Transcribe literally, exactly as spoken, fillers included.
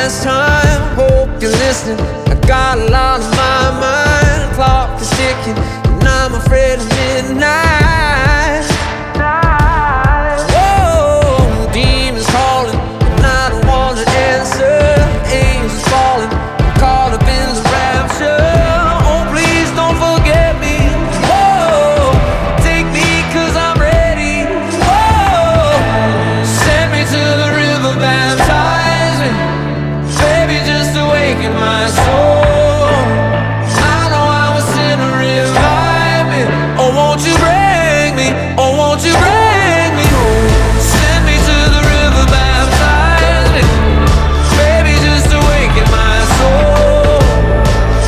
last time. Hope you're listening. I got a lot on my mind. Clock is ticking.